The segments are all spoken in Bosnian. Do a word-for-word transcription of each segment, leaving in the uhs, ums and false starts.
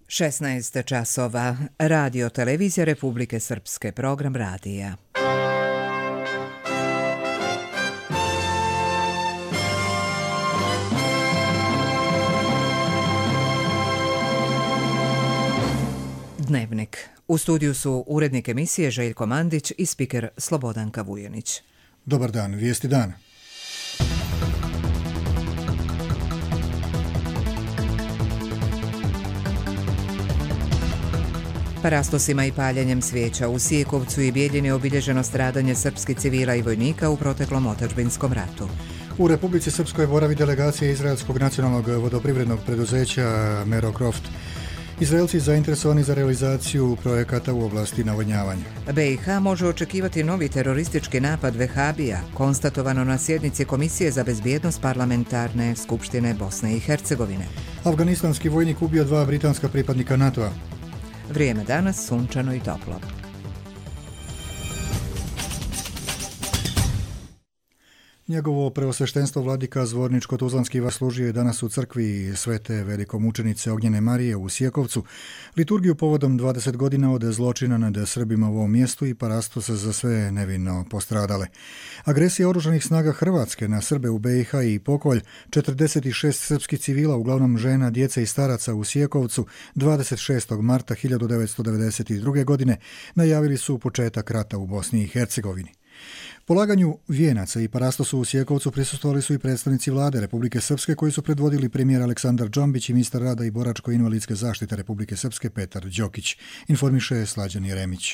šesnaest časova. Radio Televizija Republike Srpske, program radija. Dnevnik. U studiju su urednik emisije Željko Mandić i spiker Slobodanka Vujanić. Dobar dan, vijesti dana. Parastosima i paljenjem svijeća u Sijekovcu i Bijeljini obilježeno stradanje srpskih civila i vojnika u proteklom otadžbinskom ratu. U Republici Srpskoj boravi delegacija Izraelskog nacionalnog vodoprivrednog preduzeća Merokroft. Izraelci zainteresovani za realizaciju projekata u oblasti navodnjavanja. B i H može očekivati novi teroristički napad vehabija, konstatovano na sjednici Komisije za bezbjednost parlamentarne skupštine Bosne i Hercegovine. Afganistanski vojnik ubio dva britanska pripadnika NATO-a. Vrijeme danas sunčano i toplo. Njegovo preosveštenstvo vladika Zvorničko-tuzlanski vas služio je danas u crkvi Svete velikomučenice Ognjene Marije u Sijekovcu, liturgiju povodom dvadeset godina od zločina nad Srbima u ovom mjestu i parastos za sve nevino postradale. Agresija oružanih snaga Hrvatske na Srbe u B i H i pokolj četrdeset šest srpskih civila, uglavnom žena, djece i staraca u Sijekovcu dvadeset šestog marta hiljadu devetsto devedeset druge. godine najavili su početak rata u Bosni i Hercegovini. Polaganju vijenaca i parastosu u Sijekovcu prisustvovali su i predstavnici vlade Republike Srpske koji su predvodili premijer Aleksandar Džombić i ministar rada i boračko-invalidske zaštite Republike Srpske Petar Đokić, informiše Slađan Jeremić.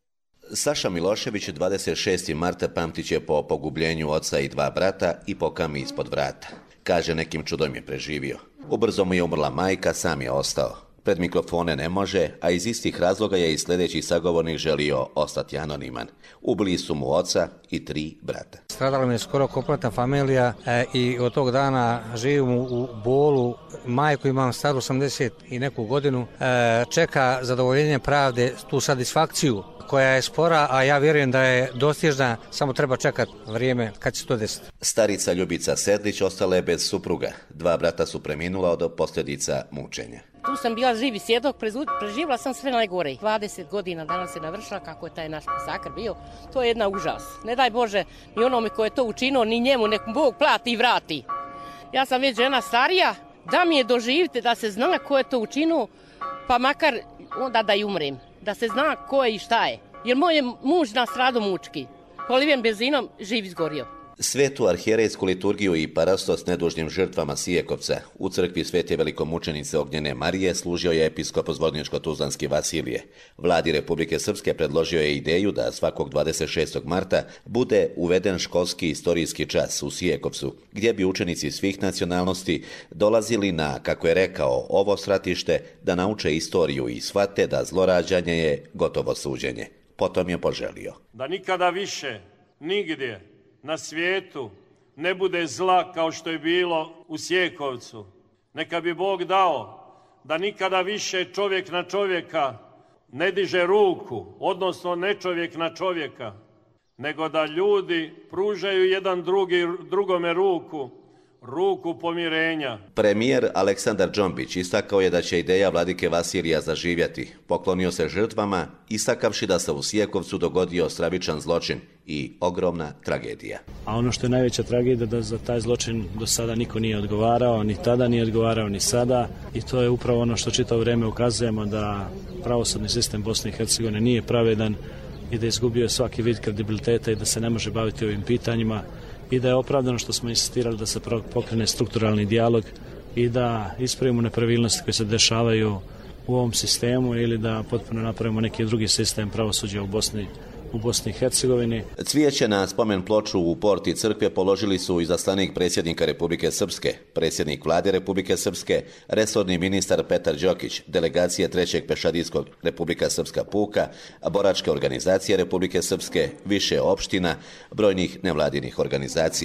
Saša Milošević dvadeset šestog marta pamtit će po pogubljenju oca i dva brata i po kami ispod vrata. Kaže, nekim čudom je preživio. Ubrzo mu je umrla majka, sam je ostao. Pred mikrofone ne može, a iz istih razloga je i sljedeći sagovornik želio ostati anoniman. Ubili su mu oca i tri brata. Stradala mi je skoro kompletna familija e, i od tog dana živim u bolu. Majku imam staru osamdeset i neku godinu. E, čeka zadovoljenje pravde, tu satisfakciju koja je spora, a ja vjerujem da je dostižna, samo treba čekati vrijeme kad će to desiti. Starica Ljubica Sedlić ostala je bez supruga. Dva brata su preminula od posljedica mučenja. Tu sam bila živi svjedok, preživjela sam sve najgore. dvadeset godina danas se navršila kako je taj naš masakr bio. To je jedna užas. Ne daj Bože ni onome ko je to učinio, ni njemu, nek Bog plati i vrati. Ja sam već žena starija, da mi je doživite da se zna ko je to učinio, pa makar onda da i umrem. Da se zna ko je i šta je. Jer moj je muž nastradao mučki. Poliven benzinom živ izgorio. Svetu arhijerejsku liturgiju i parastos nedužnim žrtvama Sijekovca u crkvi Svete velikomučenice Ognjene Marije služio je episkop Zvorničko-tuzlanski Vasilije. Vladi Republike Srpske predložio je ideju da svakog dvadeset šestog marta bude uveden školski istorijski čas u Sijekovcu, gdje bi učenici svih nacionalnosti dolazili na, kako je rekao, ovo stratište da nauče istoriju i shvate da zlorađanje je gotovo suđenje. Potom je poželio da nikada više, nigdje na svijetu ne bude zla kao što je bilo u Sijekovcu. Neka bi Bog dao da nikada više čovjek na čovjeka ne diže ruku, odnosno ne čovjek na čovjeka, nego da ljudi pružaju jedan drugi, drugome ruku, ruku pomirenja. Premijer Aleksandar Džombić istakao je da će ideja vladike Vasilija zaživjeti. Poklonio se žrtvama, istakavši da se u Sijekovcu dogodio stravičan zločin i ogromna tragedija. A ono što je najveća tragedija da za taj zločin do sada niko nije odgovarao, ni tada nije odgovarao, ni sada. I to je upravo ono što čitavo vrijeme ukazujemo, da pravosudni sistem Bosne i Hercegovine nije pravedan i da je izgubio svaki vid kredibiliteta i da se ne može baviti ovim pitanjima. I da je opravdano što smo insistirali da se pokrene strukturalni dijalog i da ispravimo nepravilnosti koje se dešavaju u ovom sistemu ili da potpuno napravimo neki drugi sistem pravosuđa u Bosni u Bosni i Hercegovini. Cvijeće na spomen ploču u porti crkve položili su izaslanik predsjednika Republike Srpske, predsjednik vlade Republike Srpske, resorni ministar Petar Đokić, delegacije trećeg pešadijskog Republika Srpska puka, boračke organizacije Republike Srpske, više opština, brojnih nevladinih organizacija.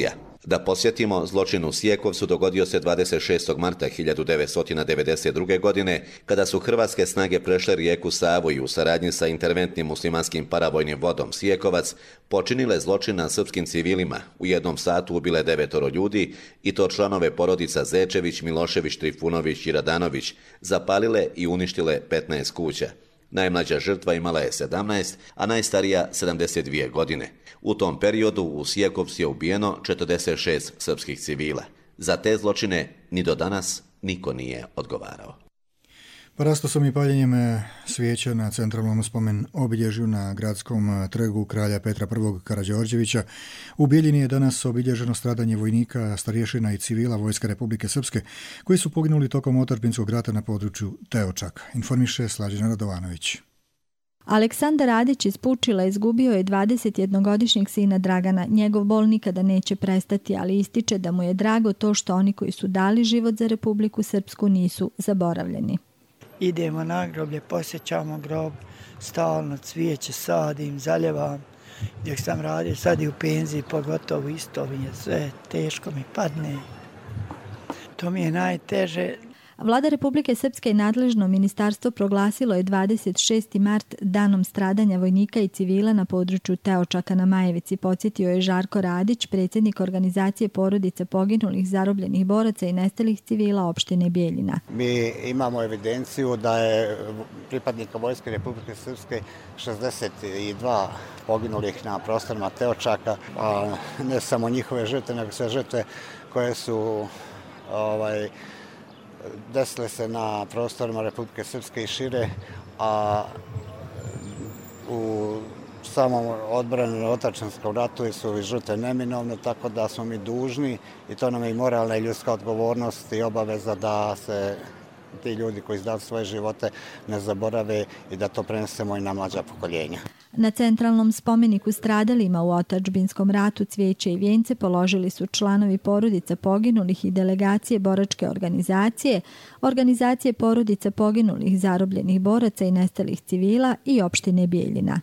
Da posjetimo, zločin u Sijekovcu dogodio se dvadeset šestog marta hiljadu devetsto devedeset druge. godine, kada su hrvatske snage prešle rijeku Savu i u saradnji sa interventnim muslimanskim paravojnim vodom Sijekovac počinile zločin na srpskim civilima. U jednom satu ubile devetoro ljudi, i to članove porodica Zečević, Milošević, Trifunović i Radanović, zapalile i uništile petnaest kuća. Najmlađa žrtva imala je sedamnaest, a najstarija sedamdeset dvije godine. U tom periodu u Sijekovcu je ubijeno četrdeset šest srpskih civila. Za te zločine ni do danas niko nije odgovarao. Parastosom i paljenjem svijeća na centralnom spomen obilježju na gradskom trgu kralja Petra I. Karađorđevića u Bijeljini je danas obilježeno stradanje vojnika, starješina i civila Vojske Republike Srpske koji su poginuli tokom otadžbinskog rata na području Teočaka, informiše Slađana Radovanović. Aleksandar Radić iz Pučila izgubio je dvadesetjednogodišnjeg sina Dragana. Njegov bol nikada neće prestati, ali ističe da mu je drago to što oni koji su dali život za Republiku Srpsku nisu zaboravljeni. Idemo na groblje, posjećamo grob, stalno cvijeće sadim, zaljevam. Dok sam radio, sad i u penziji, pogotovo isto mi je sve, teško mi padne. To mi je najteže. Vlada Republike Srpske i nadležno ministarstvo proglasilo je dvadeset šesti mart danom stradanja vojnika i civila na području Teočaka na Majevici, podsjetio je Žarko Radić, predsjednik organizacije porodica poginulih, zarobljenih boraca i nestalih civila opštine Bijeljina. Mi imamo evidenciju da je pripadnika Vojske Republike Srpske šezdeset dva poginulih na prostorima Teočaka, a ne samo njihove žrtve, nego sve žrtve koje su ovaj, desile se na prostorima Republike Srpske i šire, a u samom odbranu na otadžbinskom ratu su i žrtve neminovne, tako da smo mi dužni, i to nam je i moralna i ljudska odgovornost i obaveza da se ti ljudi koji izdali svoje živote ne zaborave i da to prenesemo i na mlađa pokoljenja. Na centralnom spomeniku stradalima u otadžbinskom ratu cvijeće i vijence položili su članovi porodica poginulih i delegacije boračke organizacije, organizacije porodica poginulih, zarobljenih boraca i nestalih civila i opštine Bijeljina.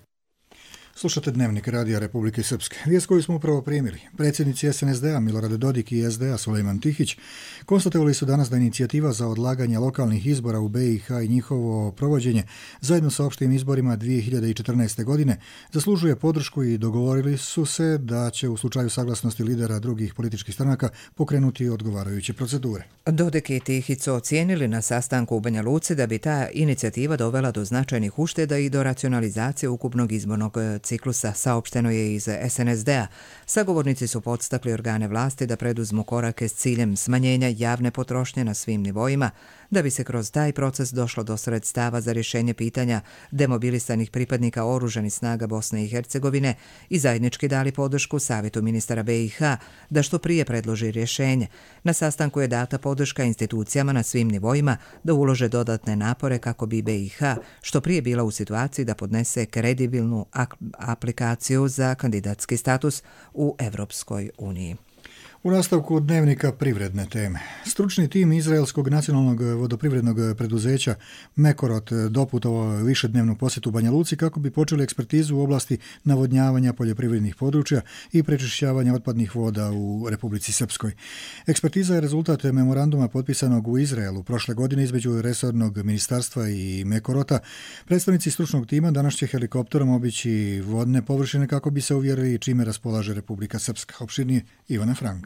Slušate Dnevnik Radija Republike Srpske. Vijest koju smo upravo primili. Predsjednici es en es de a Milorad Dodik i es de a Sulejman Tihić konstatovali su danas da inicijativa za odlaganje lokalnih izbora u be i ha i njihovo provođenje zajedno sa opštim izborima dvije hiljade četrnaeste. godine zaslužuje podršku i dogovorili su se da će u slučaju saglasnosti lidera drugih političkih stranaka pokrenuti odgovarajuće procedure. Dodik i Tihić su ocijenili na sastanku u Banja Luci da bi ta inicijativa dovela do značajnih ušteda i do racionalizacije ukupnog izbornog ciklusa, saopšteno je iz es en es de a. Sagovornici su podstakli organe vlasti da preduzmu korake s ciljem smanjenja javne potrošnje na svim nivoima, da bi se kroz taj proces došlo do sredstava za rješenje pitanja demobilisanih pripadnika oružanih snaga Bosne i Hercegovine i zajednički dali podršku Savjetu ministara be i ha da što prije predloži rješenje. Na sastanku je data podrška institucijama na svim nivoima da ulože dodatne napore kako bi be i ha što prije bila u situaciji da podnese kredibilnu aplikaciju za kandidatski status u Evropskoj uniji. U nastavku Dnevnika privredne teme. Stručni tim Izraelskog nacionalnog vodoprivrednog preduzeća Mekorot doputovao višednevnu posjetu Banja Luci kako bi počeli ekspertizu u oblasti navodnjavanja poljoprivrednih područja i prečišćavanja otpadnih voda u Republici Srpskoj. Ekspertiza je rezultat memoranduma potpisanog u Izraelu prošle godine između resornog ministarstva i Mekorota. Predstavnici stručnog tima danas će helikopterom obići vodne površine kako bi se uvjerili čime raspolaže Republika Srpska. Opširnije Ivana Frank.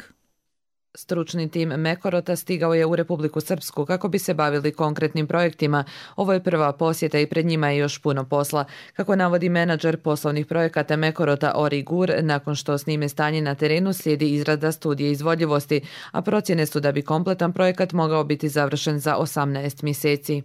Stručni tim Mekorota stigao je u Republiku Srpsku kako bi se bavili konkretnim projektima. Ovo je prva posjeta i pred njima je još puno posla. Kako navodi menadžer poslovnih projekata Mekorota Ori Gur, nakon što snime stanje na terenu slijedi izrada studije izvodljivosti, a procjene su da bi kompletan projekat mogao biti završen za osamnaest mjeseci.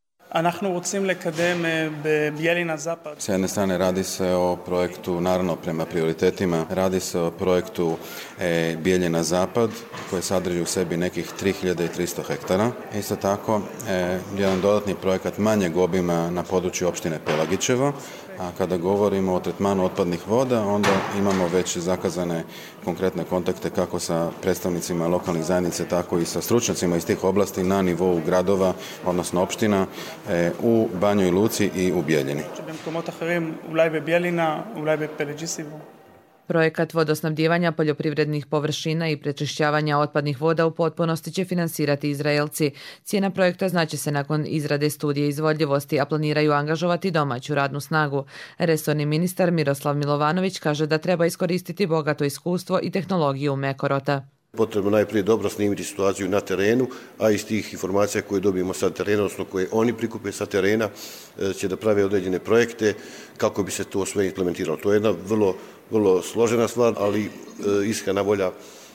S jedne strane radi se o projektu, naravno prema prioritetima, radi se o projektu e, Bijeljina Zapad koji sadrži u sebi nekih tri hiljade tristo hektara. Isto tako e, jedan dodatni projekat manjeg obima na području opštine Pelagićevo, a kada govorimo o tretmanu otpadnih voda, onda imamo već zakazane konkretne kontakte kako sa predstavnicima lokalnih zajednice, tako i sa stručnjacima iz tih oblasti na nivou gradova, odnosno opština, e, u Banjoj Luci i u Bijeljini. Projekat vodosnabdijevanja poljoprivrednih površina i prečišćavanja otpadnih voda u potpunosti će finansirati Izraelci. Cijena projekta znaće se nakon izrade studije izvodljivosti, a planiraju angažovati domaću radnu snagu. Resorni ministar Miroslav Milovanović kaže da treba iskoristiti bogato iskustvo i tehnologiju Mekorota. Potrebno najprije dobro snimiti situaciju na terenu, a iz tih informacija koje dobijemo sa terena, odnosno koje oni prikupe sa terena, će da prave određene projekte kako bi se to sve implementiralo. To je jedna vrlo, vrlo složena stvar, ali iskrena volja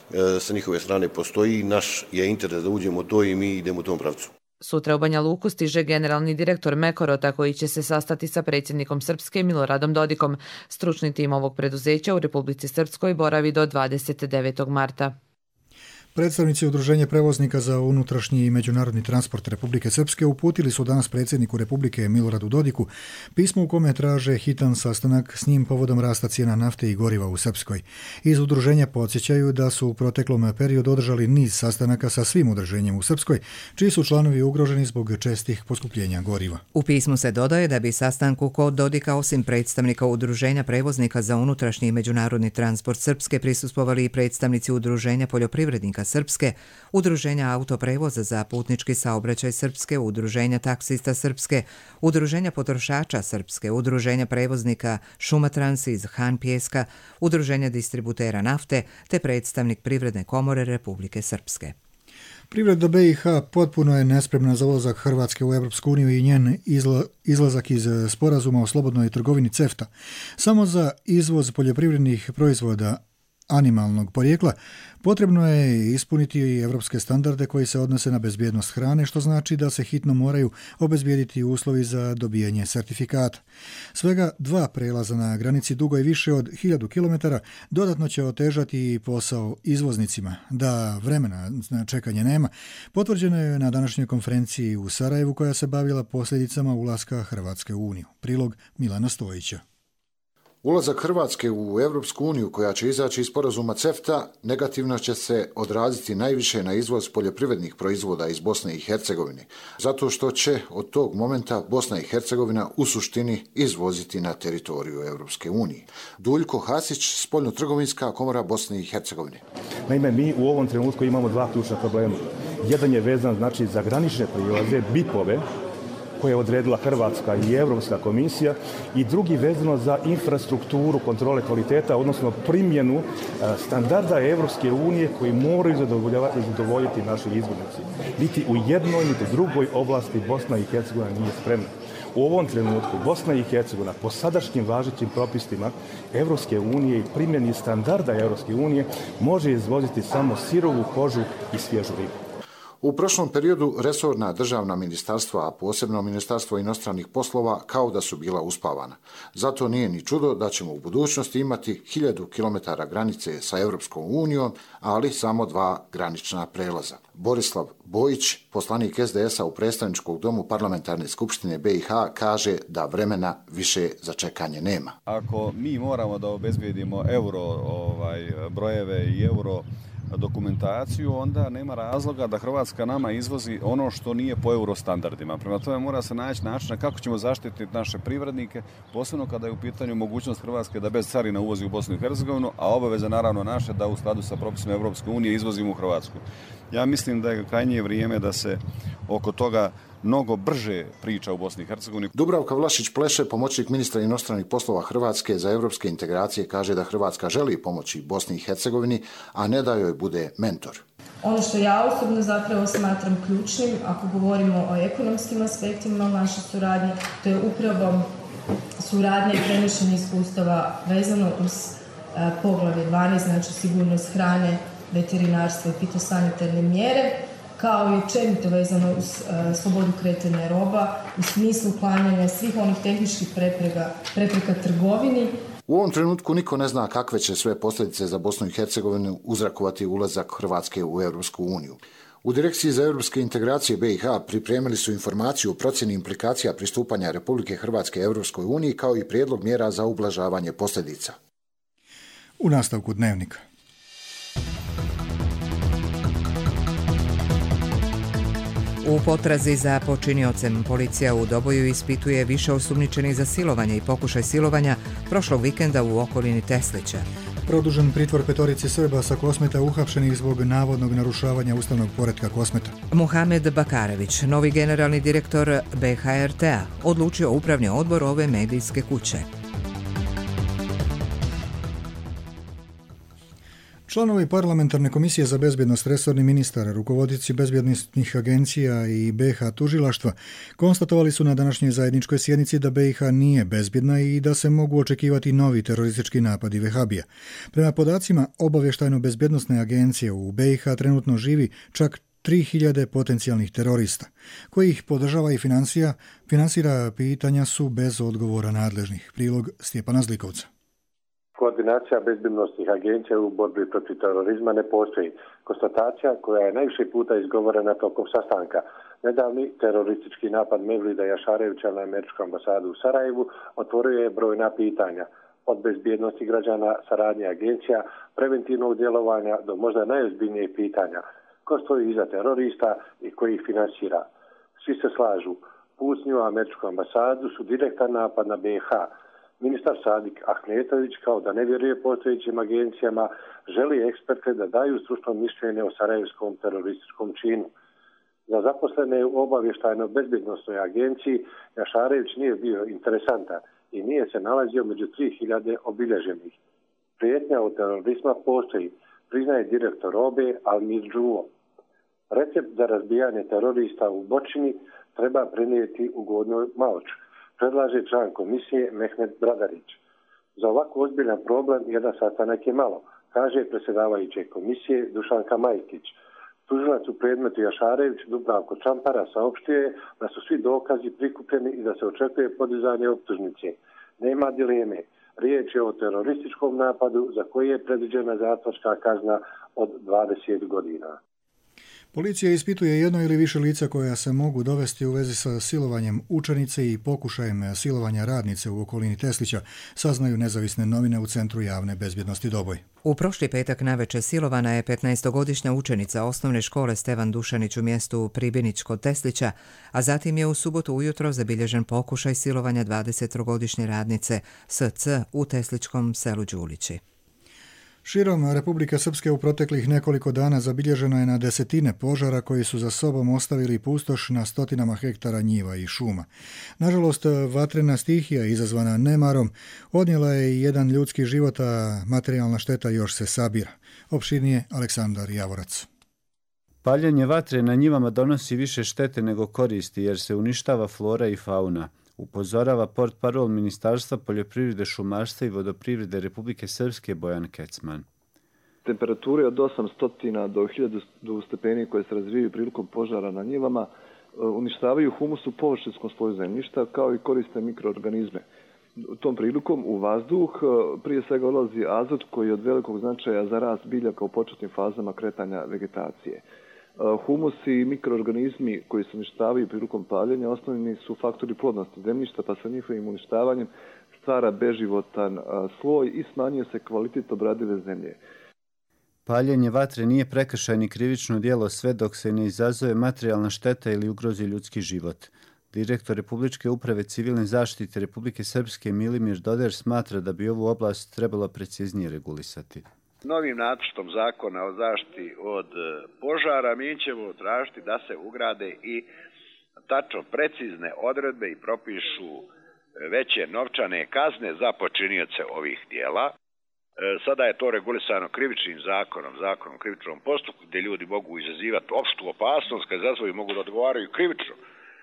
sa njihove strane postoji. Naš je interes da uđemo to i mi idemo u tom pravcu. Sutra u Banja Luku stiže generalni direktor Mekorota koji će se sastati sa predsjednikom Srpske Miloradom Dodikom. Stručni tim ovog preduzeća u Republici Srpskoj boravi do dvadeset devetog marta. Predstavnici Udruženja prevoznika za unutrašnji i međunarodni transport Republike Srpske uputili su danas predsjedniku Republike Miloradu Dodiku pismo u kome traže hitan sastanak s njim povodom rasta cijena nafte i goriva u Srpskoj. Iz udruženja podsjećaju da su u proteklom periodu održali niz sastanaka sa svim udruženjem u Srpskoj, čiji su članovi ugroženi zbog čestih poskupljenja goriva. U pismu se dodaje da bi sastanku kod Dodika osim predstavnika Udruženja prevoznika za unutrašnji i međunarodni transport Srpske prisustvovali i predstavnici Udruženja poljoprivrednika Srpske, Udruženja autoprevoza za putnički saobraćaj Srpske, Udruženja taksista Srpske, Udruženja potrošača Srpske, Udruženja prevoznika Šumatrans iz Han Pjeska, Udruženja distributera nafte te predstavnik Privredne komore Republike Srpske. Privreda B i H potpuno je nespremna za ulazak Hrvatske u Europsku uniju i njen izla, izlazak iz sporazuma o slobodnoj trgovini CEFTA. Samo za izvoz poljoprivrednih proizvoda animalnog porijekla potrebno je ispuniti i evropske standarde koji se odnose na bezbjednost hrane, što znači da se hitno moraju obezbijediti uslovi za dobijanje sertifikata. Svega dva prelaza na granici dugo je više od hiljadu kilometara dodatno će otežati posao izvoznicima. Da vremena na čekanje nema, potvrđeno je na današnjoj konferenciji u Sarajevu koja se bavila posljedicama ulaska Hrvatske u Uniju. Prilog Milana Stojića. Ulazak Hrvatske u Europsku uniju, koja će izaći iz sporazuma CEFTA, negativno će se odraziti najviše na izvoz poljoprivrednih proizvoda iz Bosne i Hercegovine, zato što će od tog momenta Bosna i Hercegovina u suštini izvoziti na teritoriju Europske unije. Duljko Hasić, Spoljno-trgovinska komora Bosne i Hercegovine. Naime, mi u ovom trenutku imamo dva ključna problema. Jedan je vezan znači za granične prilaze, B I P-ove, koje je odredila Hrvatska i Europska komisija, i drugi vezano za infrastrukturu kontrole kvaliteta, odnosno primjenu standarda Europske unije koji moraju zadovoljiti naši izvoznici. Niti u jednoj, niti u drugoj oblasti Bosna i Hercegovina nije spremna. U ovom trenutku Bosna i Hercegovina po sadašnjim važećim propisima Europske unije i primjeni standarda Europske unije može izvoziti samo sirovu kožu i svježu ribu. U prošlom periodu resorna državna ministarstva, a posebno Ministarstvo inostranih poslova, kao da su bila uspavana. Zato nije ni čudo da ćemo u budućnosti imati hiljadu kilometara granice sa Europskom unijom, ali samo dva granična prelaza. Borislav Bojić, poslanik S D S-a u predstavničkog domu Parlamentarne skupštine B i H, kaže da vremena više za čekanje nema. Ako mi moramo da obezbijedimo euro ovaj, brojeve i euro dokumentaciju, onda nema razloga da Hrvatska nama izvozi ono što nije po euro standardima. Prema tome mora se naći način kako ćemo zaštititi naše privrednike, posebno kada je u pitanju mogućnost Hrvatske da bez carina uvozi u Bosnu i Hercegovinu, a obaveza naravno naše da u skladu sa propisima Europske unije izvozimo u Hrvatsku. Ja mislim da je krajnje vrijeme da se oko toga mnogo brže priča u Bosni i Hercegovini. Dubravka Vlašić-Pleše, pomoćnik ministra inostranih poslova Hrvatske za europske integracije, kaže da Hrvatska želi pomoći Bosni i Hercegovini, a ne da joj bude mentor. Ono što ja osobno zapravo smatram ključnim, ako govorimo o ekonomskim aspektima naše suradnje, to je upravo suradnja i prenošenje iskustava vezano uz uh, poglavlje dvanaest, znači sigurnost hrane, veterinarstvo i fitosanitarne mjere, kao i općenito vezano uz uh, slobodu kretanja roba u smislu uklanjanja svih onih tehničkih prepreka, prepreka trgovini. U ovom trenutku niko ne zna kakve će sve posljedice za Bosnu i Hercegovinu uzrakovati ulazak Hrvatske u Europsku uniju. U Direkciji za europske integracije B i H pripremili su informaciju o procjeni implikacija pristupanja Republike Hrvatske Europskoj uniji kao i prijedlog mjera za ublažavanje posljedica. U nastavku dnevnika. U potrazi za počiniocem policija u Doboju ispituje više osumnjičenih za silovanje i pokušaj silovanja prošlog vikenda u okolini Teslića. Produžen pritvor petorici Srba sa Kosmeta uhapšenih zbog navodnog narušavanja ustavnog poretka Kosmeta. Muhamed Bakarević, novi generalni direktor B H R T-a, odlučio upravni odbor ove medijske kuće. Članovi Parlamentarne komisije za bezbjednost, resorni ministar, rukovodioci bezbjednosnih agencija i B i H tužilaštva konstatovali su na današnjoj zajedničkoj sjednici da B i H nije bezbjedna i da se mogu očekivati novi teroristički napadi vehabija. Prema podacima Obavještajno-bezbjednosne agencije u B i H trenutno živi čak tri hiljade potencijalnih terorista, koji ih podržava i finansira, finansira pitanja su bez odgovora nadležnih. Prilog Stjepana Zlikovca. Koordinacija bezbjednosnih agencija u borbi protiv terorizma ne postoji. Konstatacija koja je najviše puta izgovorena tokom sastanka. Nedavni teroristički napad Mevlida Jašarevića na američku ambasadu u Sarajevu otvorio je brojna pitanja. Od bezbjednosti građana, saradnje agencija, preventivnog djelovanja do možda najozbiljnijih pitanja. Ko stoji iza terorista i koji ih finansira? Svi se slažu. Pucnju u američku ambasadu su direktan napad na B i H. Ministar Sadik Ahmetović, kao da ne vjeruje postojećim agencijama, želi eksperte da daju stručno mišljenje o sarajevskom terorističkom činu. Za zaposlene u obavještajno-bezbjednosnoj agenciji Jašarević nije bio interesantan i nije se nalazio među tri hiljade obilježenih. Prijetnja od terorizma postoji, priznaje direktor O B E Almir Džulo. Recept za razbijanje terorista u Bočini treba prenijeti u Gornjoj Malči, predlaže član komisije Mehmet Bradarić. Za ovako ozbiljan problem jedan sastanak je malo, kaže predsjedavajuće komisije Dušanka Majkić. Tužilac u predmetu Jašarević Dubravko Čampara saopštio da su svi dokazi prikupljeni i da se očekuje podizanje optužnice. Nema dileme. Riječ je o terorističkom napadu za koji je predviđena zatvorska kazna od dvadeset godina. Policija ispituje jedno ili više lica koja se mogu dovesti u vezi sa silovanjem učenice i pokušajem silovanja radnice u okolini Teslića, saznaju nezavisne novine u Centru javne bezbjednosti Doboj. U prošli petak navečer silovana je petnaestogodišnja učenica osnovne škole Stevan Dušanić u mjestu Pribinić kod Teslića, a zatim je u subotu ujutro zabilježen pokušaj silovanja dvadesettrogodišnje radnice S C u tesličkom selu Đulići. Širom Republike Srpske u proteklih nekoliko dana zabilježeno je na desetine požara koji su za sobom ostavili pustoš na stotinama hektara njiva i šuma. Nažalost, vatrena stihija izazvana nemarom odnijela je i jedan ljudski život, a materijalna šteta još se sabira. Opširnije Aleksandar Javorac. Paljenje vatre na njivama donosi više štete nego koristi jer se uništava flora i fauna. Upozorava portparol Ministarstva poljoprivrede, šumarstva i vodoprivrede Republike Srpske Bojan Kecman. Temperature od osamsto do hiljadu stepeni koje se razvijaju prilikom požara na njivama uništavaju humus u površinskom sloju zemljišta kao i koriste mikroorganizme. Tom prilikom u vazduh prije svega ulazi azot koji je od velikog značaja za rast biljaka u početnim fazama kretanja vegetacije. Humus i mikroorganizmi koji se uništavaju prilikom paljenja osnovni su faktori plodnosti zemljišta, pa sa njihovim uništavanjem stvara beživotan sloj i smanjuje se kvalitet obradive zemlje. Paljenje vatre nije prekršaj ni krivično djelo sve dok se ne izazove materijalna šteta ili ugrozi ljudski život. Direktor Republičke uprave civilne zaštite Republike Srpske Milimir Doder smatra da bi ovu oblast trebalo preciznije regulisati. Novim nacrtom zakona o zaštiti od požara mi ćemo tražiti da se ugrade i tačno precizne odredbe i propišu veće novčane kazne za počinioce ovih dijela. Sada je to regulisano krivičnim zakonom, zakonom o krivičnom postupku, gdje ljudi mogu izazivati opštu opasnost, kad izazvaju mogu da odgovaraju krivično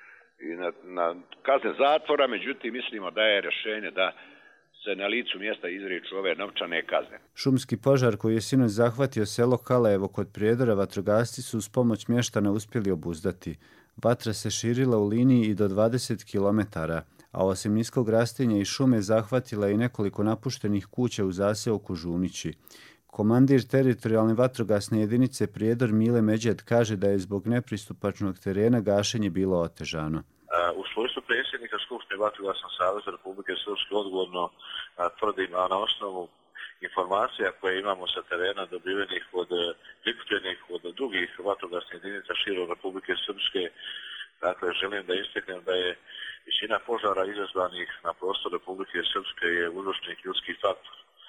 i na, na kazne zatvora, međutim mislimo da je rješenje da se na licu mjesta izriču ove novčane kazne. Šumski požar koji je sinoć zahvatio selo Kalajevo kod Prijedora vatrogasci su uz pomoć mještana uspjeli obuzdati. Vatra se širila u liniji i do dvadeset kilometara, a osim niskog rastinja i šume zahvatila i nekoliko napuštenih kuća u zaseoku Žunići. Komandir teritorijalne vatrogasne jedinice Prijedor Mile Međed kaže da je zbog nepristupačnog terena gašenje bilo otežano. U svojstvu predsjednika Skupštine Vatrogasnog saveza Republike Srpske odgovorno tvrdim na osnovu informacija koje imamo sa terena dobivenih od prikupljenih od drugih vatrogasnih jedinica širom Republike Srpske. Dakle, želim da istaknem da je većina požara izazvanih na prostoru Republike Srpske je uzročnik ljudski faktor.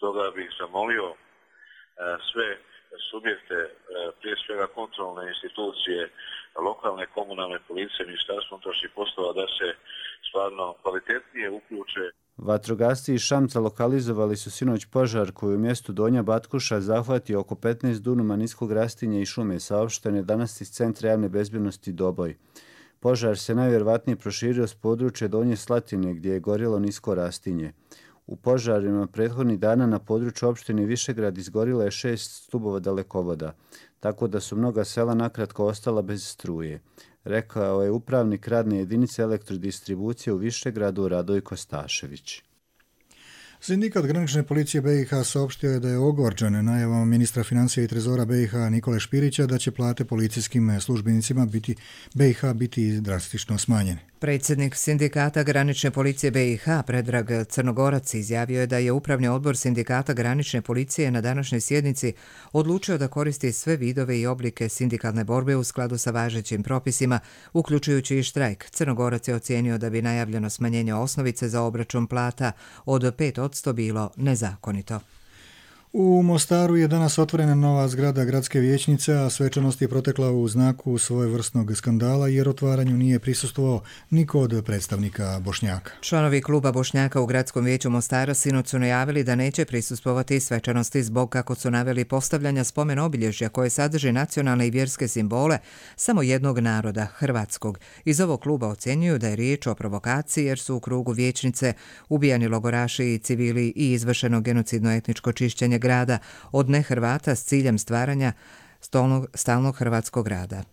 Stoga bih zamolio sve subjekte, prije svega kontrolne institucije, lokalne, komunalne policije, Ministarstvo unutrašnjih poslova da se stvarno kvalitetnije uključe. Vatrogasci iz Šamca lokalizovali su sinoć požar koji u mjestu Donja Batkuša zahvatio oko petnaest dunuma niskog rastinja i šume, saopšteno je danas iz Centra javne bezbjednosti Doboj. Požar se najvjerovatnije proširio s područja Donje Slatine gdje je gorilo nisko rastinje. U požarima prethodnih dana na području opštine Višegrad izgorilo je šest stubova dalekovoda, tako da su mnoga sela nakratko ostala bez struje. Rekao je upravnik radne jedinice elektrodistribucije u Višegradu Radojko Stašević. Sindikat granične policije B i H saopštio je da je ogorčan najavom ministra financija i trezora B i H Nikole Špirića da će plate policijskim službenicima biti B i H biti drastično smanjene. Predsjednik sindikata granične policije B i H Predrag Crnogorac izjavio je da je upravni odbor sindikata granične policije na današnjoj sjednici odlučio da koristi sve vidove i oblike sindikalne borbe u skladu sa važećim propisima, uključujući i štrajk. Crnogorac je ocijenio da bi najavljeno smanjenje osnovice za obračun plata od pet posto bilo nezakonito. U Mostaru je danas otvorena nova zgrada gradske vijećnice, a svečanost je protekla u znaku svojevrsnog skandala jer otvaranju nije prisustvovao niko od predstavnika Bošnjaka. Članovi kluba Bošnjaka u gradskom vijeću Mostara sinoć su najavili da neće prisustvovati svečanosti zbog, kako su naveli, postavljanja spomen obilježja koje sadrži nacionalne i vjerske simbole samo jednog naroda, hrvatskog. Iz ovog kluba ocjenjuju da je riječ o provokaciji jer su u krugu vijećnice ubijani logoraši i civili i izvršeno genocidno etničko čišćenje grada od nehrvata s ciljem stvaranja stalnog, stalnog hrvatskog grada.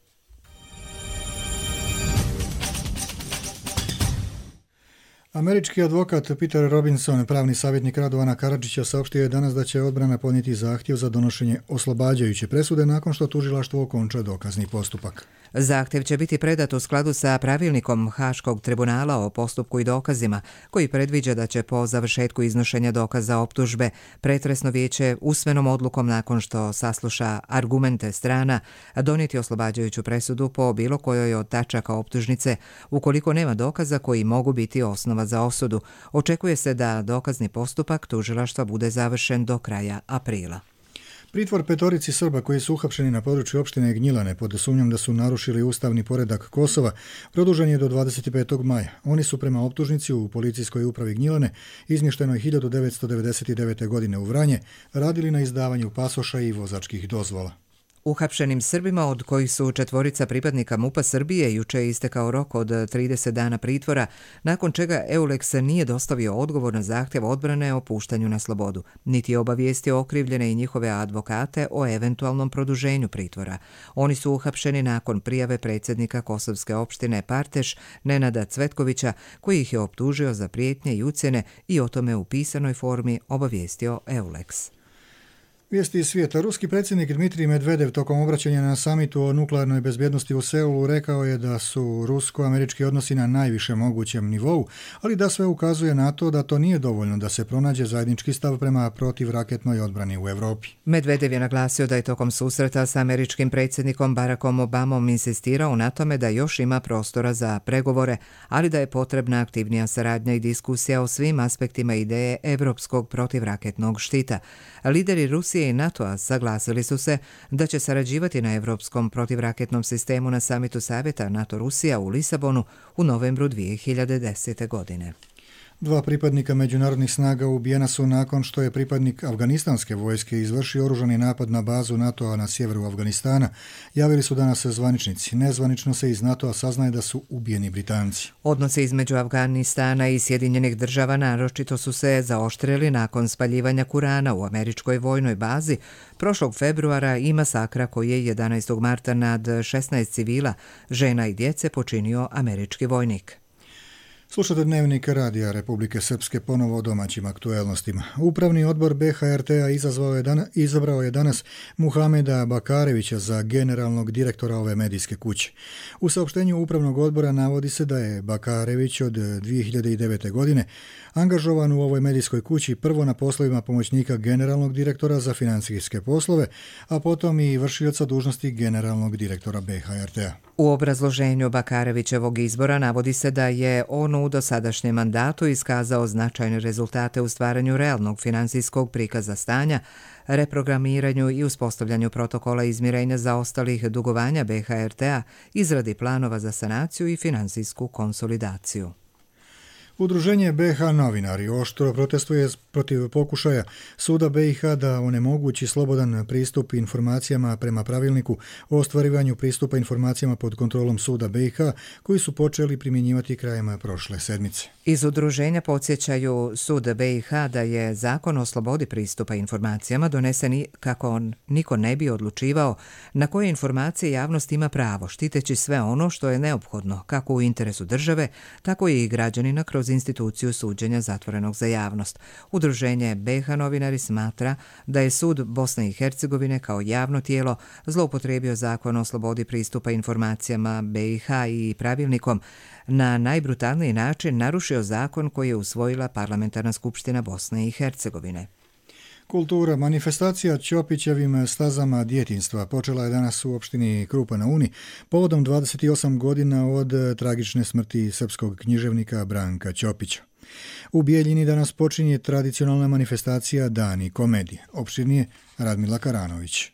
Američki advokat Peter Robinson, pravni savjetnik Radovana Karadžića, saopštio je danas da će odbrana podnijeti zahtjev za donošenje oslobađajuće presude nakon što tužilaštvo okonča dokazni postupak. Zahtjev će biti predat u skladu sa pravilnikom Haškog tribunala o postupku i dokazima, koji predviđa da će po završetku iznošenja dokaza optužbe pretresno vijeće usmenom odlukom nakon što sasluša argumente strana donijeti oslobađajuću presudu po bilo kojoj od tačaka optužnice ukoliko nema dokaza koji mogu biti osnova za osudu. Očekuje se da dokazni postupak tužilaštva bude završen do kraja aprila. Pritvor petorici Srba koji su uhapšeni na području opštine Gnjilane pod sumnjom da su narušili ustavni poredak Kosova produžen je do dvadeset petog maja. Oni su prema optužnici u policijskoj upravi Gnjilane, izmještenoj hiljadu devetsto devedeset devete. godine u Vranje, radili na izdavanju pasoša i vozačkih dozvola. Uhapšenim Srbima, od kojih su četvorica pripadnika MUP-a Srbije, juče je istekao rok od trideset dana pritvora, nakon čega Eulex nije dostavio odgovor na zahtjev odbrane o puštanju na slobodu, niti je obavijestio okrivljene i njihove advokate o eventualnom produženju pritvora. Oni su uhapšeni nakon prijave predsjednika kosovske opštine Parteš Nenada Cvetkovića, koji ih je optužio za prijetnje i ucjene i o tome u pisanoj formi obavijestio Eulex. Vijesti iz svijeta. Ruski predsjednik Dmitrij Medvedev tokom obraćanja na samitu o nuklearnoj bezbjednosti u Seulu rekao je da su rusko-američki odnosi na najviše mogućem nivou, ali da sve ukazuje na to da to nije dovoljno da se pronađe zajednički stav prema protivraketnoj odbrani u Evropi. Medvedev je naglasio da je tokom susreta sa američkim predsjednikom Barackom Obamom insistirao na tome da još ima prostora za pregovore, ali da je potrebna aktivnija saradnja i diskusija o svim aspektima ideje evropskog protivraketnog štita. Lideri Rusije i NATO-a saglasili su se da će sarađivati na evropskom protivraketnom sistemu na samitu Savjeta NATO-Rusija u Lisabonu u novembru dvije hiljade desete. godine. Dva pripadnika međunarodnih snaga ubijena su nakon što je pripadnik afganistanske vojske izvršio oružani napad na bazu NATO-a na sjeveru Afganistana, javili su danas zvaničnici. Nezvanično se iz NATO-a saznaje da su ubijeni Britanci. Odnosi između Afganistana i Sjedinjenih država naročito su se zaoštrili nakon spaljivanja Kurana u američkoj vojnoj bazi prošlog februara i masakra koji je jedanaestog marta nad šesnaest civila, žena i djece počinio američki vojnik. Slušate Dnevnik Radija Republike Srpske, ponovo o domaćim aktuelnostima. Upravni odbor B H R T-a izazvao je dana, izabrao je danas Muhameda Bakarevića za generalnog direktora ove medijske kuće. U saopštenju upravnog odbora navodi se da je Bakarević od dvije hiljade devete. godine angažovan u ovoj medijskoj kući prvo na poslovima pomoćnika generalnog direktora za financijske poslove, a potom i vršioca dužnosti generalnog direktora B H R T-a. U obrazloženju Bakarevićevog izbora navodi se da je on u dosadašnjem mandatu iskazao značajne rezultate u stvaranju realnog finansijskog prikaza stanja, reprogramiranju i uspostavljanju protokola izmirenja zaostalih dugovanja B H R T-a, izradi planova za sanaciju i finansijsku konsolidaciju. Udruženje B H novinari oštro protestuje protiv pokušaja suda B i H da onemogući slobodan pristup informacijama prema pravilniku o ostvarivanju pristupa informacijama pod kontrolom suda B i H koji su počeli primjenjivati krajem prošle sedmice. Iz udruženja podsjećaju sud B i H da je zakon o slobodi pristupa informacijama donesen kako on niko ne bi odlučivao na koje informacije javnost ima pravo, štiteći sve ono što je neophodno kako u interesu države, tako i građanina kroz instituciju suđenja zatvorenog za javnost. Udruženje B H novinari smatra da je sud Bosne i Hercegovine kao javno tijelo zloupotrijebio zakon o slobodi pristupa informacijama B i H i pravilnikom na najbrutalniji način narušio zakon koji je usvojila Parlamentarna skupština Bosne i Hercegovine. Kultura manifestacija Ćopićevim stazama djetinjstva počela je danas u opštini Krupa na Uni povodom dvadeset osam godina od tragične smrti srpskog književnika Branka Ćopića. U Bijeljini danas počinje tradicionalna manifestacija Dani komedije. Opširnije Radmila Karanović.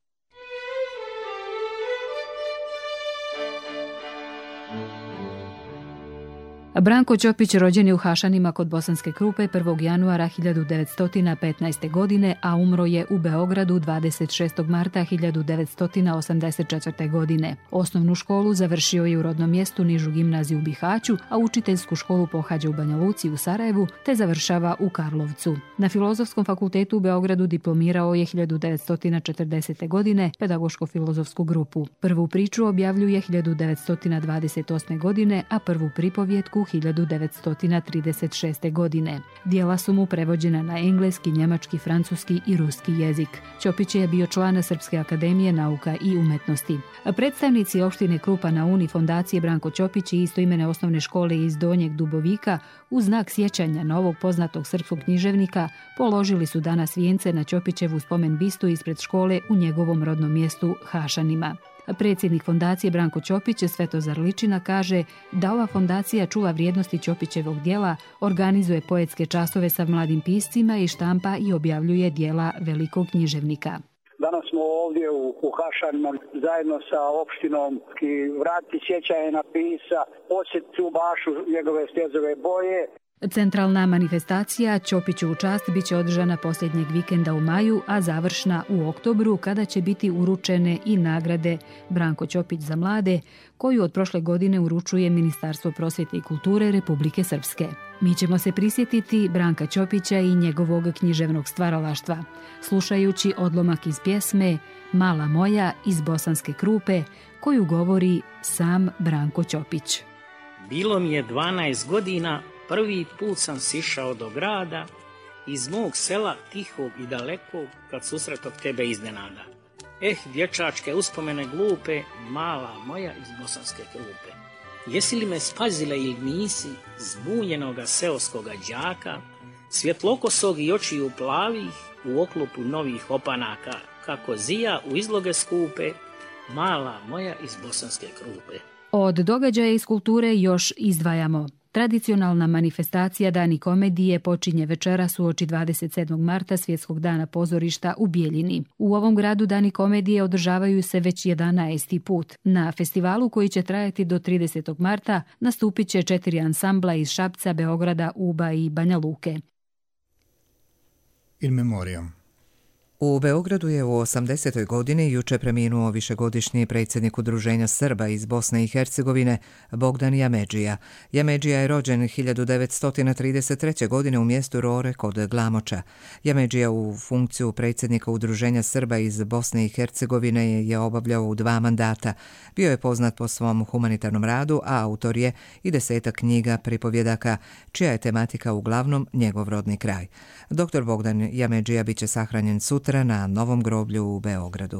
Branko Ćopić rođen je u Hašanima kod Bosanske Krupe prvog januara hiljadu devetsto petnaeste. godine, a umro je u Beogradu dvadeset šestog marta hiljadu devetsto osamdeset četvrte. godine. Osnovnu školu završio je u rodnom mjestu, nižu gimnaziju u Bihaću, a učiteljsku školu pohađa u Banja Luci u Sarajevu, te završava u Karlovcu. Na Filozofskom fakultetu u Beogradu diplomirao je hiljadu devetsto četrdesete. godine pedagoško-filozofsku grupu. Prvu priču objavljuje hiljadu devetsto dvadeset osme. godine, a prvu pripovjetku hiljadu devetsto trideset šeste. godine. Dijela su mu prevođena na engleski, njemački, francuski i ruski jezik. Ćopić je bio član Srpske akademije nauka i umetnosti. Predstavnici opštine Krupa na Uni fondacije Branko Ćopić i istoimene osnovne škole iz Donjeg Dubovika u znak sjećanja na ovog poznatog srpskog književnika položili su danas vijence na Ćopićevu spomen bistu ispred škole u njegovom rodnom mjestu Hašanima. Predsjednik fondacije Branko Ćopić, Svetozar Ličina, kaže da ova fondacija čuva vrijednosti Ćopićevog djela, organizuje poetske časove sa mladim piscima i štampa i objavljuje djela velikog književnika. Danas smo ovdje u, u Hašanima zajedno sa opštinom i vratiti sjećanje na pisa, posjetiti u bašu njegove stjezove boje. Centralna manifestacija Ćopiću u čast biće održana posljednjeg vikenda u maju, a završna u oktobru, kada će biti uručene i nagrade Branko Ćopić za mlade, koju od prošle godine uručuje Ministarstvo prosvjete i kulture Republike Srpske. Mi ćemo se prisjetiti Branka Ćopića i njegovog književnog stvaralaštva, slušajući odlomak iz pjesme Mala moja iz Bosanske Krupe, koju govori sam Branko Ćopić. Bilo mi je dvanaest godina, prvi put sam sišao do grada, iz mog sela tihog i dalekog, kad susretog tebe iznenada. Eh, dječačke uspomene glupe, mala moja iz Bosanske Krupe. Jesi li me spazila ili nisi, zbunjenoga seoskoga đaka, svjetlokosog i očiju plavih, u oklopu novih opanaka, kako zija u izloge skupe, mala moja iz Bosanske Krupe. Od događaja iz kulture još izdvajamo. Tradicionalna manifestacija Dani komedije počinje večeras uoči dvadeset sedmog marta, Svjetskog dana pozorišta u Bijeljini. U ovom gradu Dani komedije održavaju se već jedanaesti put. Na festivalu, koji će trajati do tridesetog marta, nastupit će četiri ansambla iz Šapca, Beograda, Uba i Banja Luke. In memoriam. U Beogradu je u osamdesetoj godini juče preminuo višegodišnji predsjednik Udruženja Srba iz Bosne i Hercegovine Bogdan Jamedžija. Jamedžija je rođen hiljadu devetsto trideset treće. godine u mjestu Rore kod Glamoča. Jamedžija u funkciju predsjednika Udruženja Srba iz Bosne i Hercegovine je obavljao u dva mandata. Bio je poznat po svom humanitarnom radu, a autor je i desetak knjiga pripovjedaka, čija je tematika uglavnom njegov rodni kraj. Doktor Bogdan Jamedžija biće sahranjen sutra na novom groblju u Beogradu.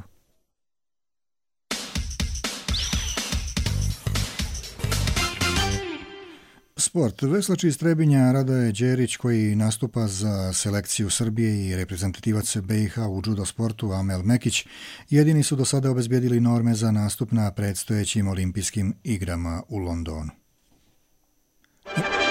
Sport. Veslač iz Trebinja Radoje Đerić, koji nastupa za selekciju Srbije, i reprezentativac B i H u judo sportu Amel Mekić jedini su do sada obezbijedili norme za nastup na predstojećim olimpijskim igrama u Londonu.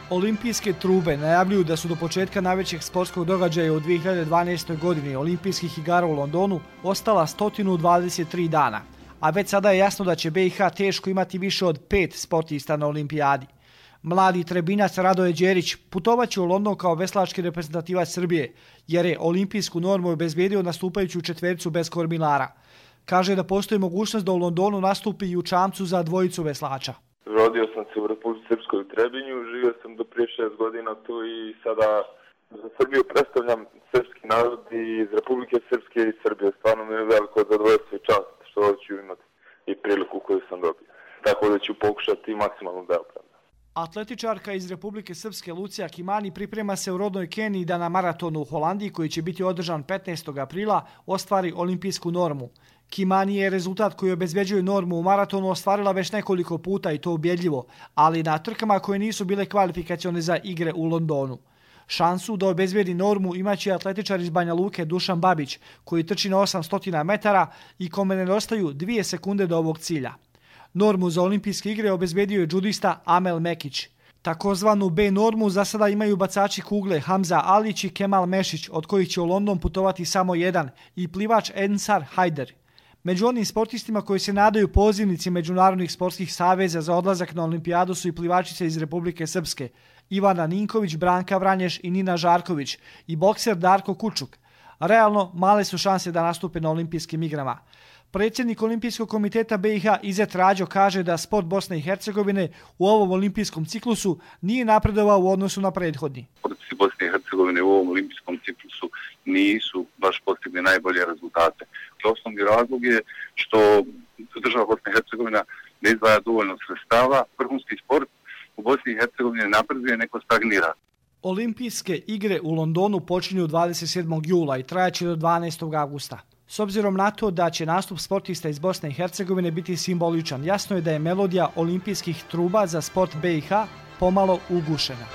Olimpijske trube najavljuju da su do početka najvećeg sportskog događaja u dvije hiljade dvanaestoj. godini Olimpijskih igara u Londonu ostala sto dvadeset tri dana, a već sada je jasno da će B i H teško imati više od pet sportista na olimpijadi. Mladi trebinac Radoje Đerić putovaće u London kao veslački reprezentativac Srbije, jer je olimpijsku normu obezbedio nastupajući u četvercu bez kormilara. Kaže da postoji mogućnost da u Londonu nastupi i u čamcu za dvojicu veslača. Rodio sam se u Republici Srpskoj u Trebinju, živio sam do prije šest godina tu i sada za Srbiju predstavljam srpski narod i iz Republike Srpske i Srbije. Stvarno mi je veliko zadovoljstvo i čast što ću imati i priliku koju sam dobio. Tako da ću pokušati maksimalno da opravdam. Atletičarka iz Republike Srpske Lucija Kimani priprema se u rodnoj Keniji da na maratonu u Holandiji, koji će biti održan petnaestog aprila, ostvari olimpijsku normu. Kimani je rezultat koji obezbeđuje normu u maratonu ostvarila već nekoliko puta i to ubjedljivo, ali na trkama koje nisu bile kvalifikacione za igre u Londonu. Šansu da obezbedi normu imaće atletičar iz Banja Luke Dušan Babić, koji trči na osamsto metara i kome nedostaju dvije sekunde do ovog cilja. Normu za olimpijske igre obezbedio je džudista Amel Mekić. Takozvanu B normu za sada imaju bacači kugle Hamza Alić i Kemal Mešić, od kojih će u London putovati samo jedan, i plivač Ensar Hajder. Među onim sportistima koji se nadaju pozivnici međunarodnih sportskih saveza za odlazak na olimpijadu su i plivačice iz Republike Srpske, Ivana Ninković, Branka Vranješ i Nina Žarković, i bokser Darko Kučuk. Realno, male su šanse da nastupe na olimpijskim igrama. Predsjednik Olimpijskog komiteta B i H Izet Rađo kaže da sport Bosne i Hercegovine u ovom olimpijskom ciklusu nije napredovao u odnosu na prethodni. Sportisti Bosne i Hercegovine u ovom olimpijskom ciklusu nisu baš postigli najbolje rezultate. Osnovni razlog je što država Bosna i Hercegovina ne izdvaja dovoljno sredstava. Vrhunski sport u Bosni i Hercegovini napreduje, neko stagnira. Olimpijske igre u Londonu počinju dvadeset sedmog jula i trajaće do dvanaestog avgusta. S obzirom na to da će nastup sportista iz Bosne i Hercegovine biti simboličan, jasno je da je melodija olimpijskih truba za sport B i H pomalo ugušena.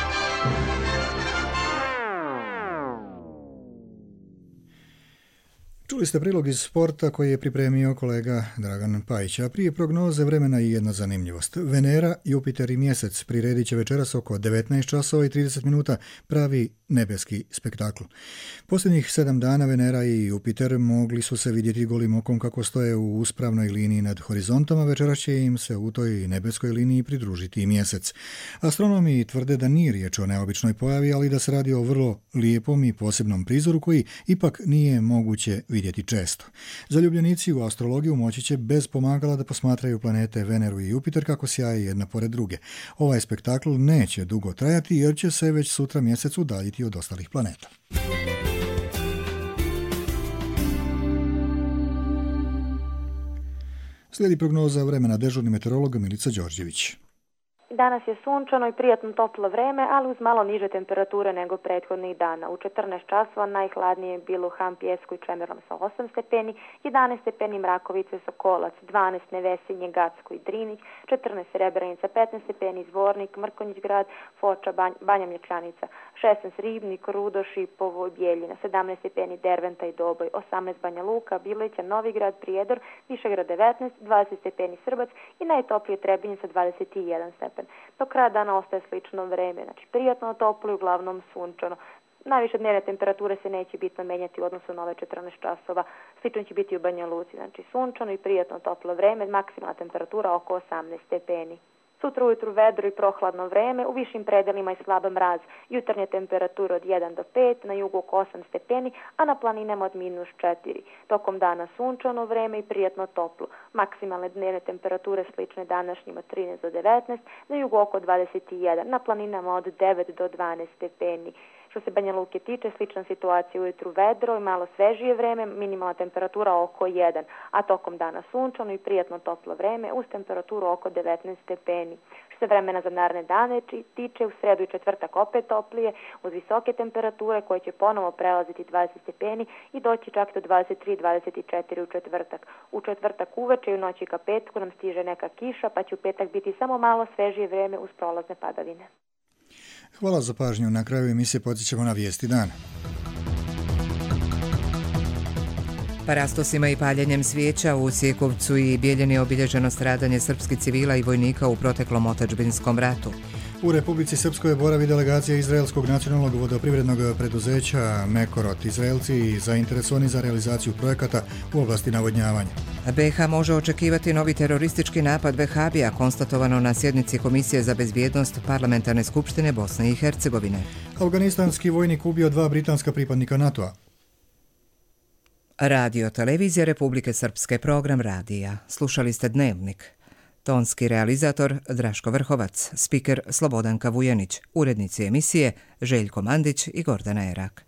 Čuli ste prilog iz sporta koji je pripremio kolega Dragan Pajić, a prije prognoze vremena i jedna zanimljivost. Venera, Jupiter i Mjesec priredit će večeras oko devetnaest časova i trideset minuta pravi nebeski spektakl. Posljednjih sedam dana Venera i Jupiter mogli su se vidjeti golim okom kako stoje u uspravnoj liniji nad horizontom, a večeras će im se u toj nebeskoj liniji pridružiti i Mjesec. Astronomi tvrde da nije riječ o neobičnoj pojavi, ali da se radi o vrlo lijepom i posebnom prizoru koji ipak nije moguće vidjeti često. Zaljubljenici u astrologiju moći će bez pomagala da posmatraju planete Veneru i Jupiter kako sjaje jedna pored druge. Ovaj spektakl neće dugo trajati jer će se već sutra Mjesec udaljiti od ostalih planeta. Slijedi prognoza vremena, dežurni meteorolog Milica Đorđević. Danas je sunčano i prijatno toplo vreme, ali uz malo niže temperature nego prethodnih dana. U četrnaest časova najhladnije je bilo u Hampijesku i Čemerom sa osam stepeni, jedanaest stepeni Mrakovice, Sokolac, dvanaest Nevesinje, Gacko i Drinić, četrnaest Srebrenica, petnaest stepeni Zvornik, Mrkonjić grad, Foča, Banja Mlječanica, šesnaest Ribnik, Rudo, Šipovo i Bijeljina, sedamnaest stepeni Derventa i Doboj, osamnaest Banja Luka, Bileća, Novigrad, Prijedor, Višegrad devetnaest, dvadeset stepeni Srbac i najtoplije Trebinje sa dvadeset jedan stepen. Do kraja dana ostaje slično vreme, znači prijatno toplo i uglavnom sunčano. Najviše dnevne temperature se neće bitno menjati u odnosu na ove četrnaest časova, slično će biti u Banja Luci, znači sunčano i prijatno toplo vreme, maksimalna temperatura oko osamnaest stepeni. Sutra ujutru vedro i prohladno vreme, u višim predelima i slab mraz, jutarnje temperature od jedan do pet, na jugu oko osam stepeni, a na planinama od minus četiri. Tokom dana sunčano vreme i prijatno toplo. Maksimalne dnevne temperature slične današnjima trinaest do devetnaest, na jugu oko dvadeset jedan, na planinama od devet do dvanaest stepeni. Što se Banja Luke tiče, slična situacija ujutru vedro i malo svežije vreme, minimalna temperatura oko jedan, a tokom dana sunčano i prijatno toplo vreme uz temperaturu oko devetnaest stepeni. Što se vremena za naredne dane tiče, u sredu i četvrtak opet toplije, uz visoke temperature koje će ponovo prelaziti dvadeset stepeni i doći čak do dvadeset tri do dvadeset četiri u četvrtak. U četvrtak uveče i u noći ka petku nam stiže neka kiša, pa će u petak biti samo malo svežije vreme uz prolazne padavine. Hvala za pažnju. Na kraju emisije podsjećamo na vijesti dana. Parastosima i paljenjem svijeća u Sjekovcu i Bijeljini obilježeno stradanje srpskih civila i vojnika u proteklom otadžbinskom ratu. U Republici Srpskoj boravi delegacija Izraelskog nacionalnog vodoprivrednog preduzeća Mekorot. Izraelci zainteresovani za realizaciju projekata u oblasti navodnjavanja. B iH može očekivati novi teroristički napad Vehabija, konstatovano na sjednici Komisije za bezbjednost Parlamentarne skupštine Bosne i Hercegovine. Afganistanski vojnik ubio dva britanska pripadnika NATO-a. Radio televizija Republike Srpske, program radija. Slušali ste Dnevnik. Tonski realizator Draško Vrhovac, spiker Slobodanka Vujanić, urednici emisije Željko Mandić i Gordana Erak.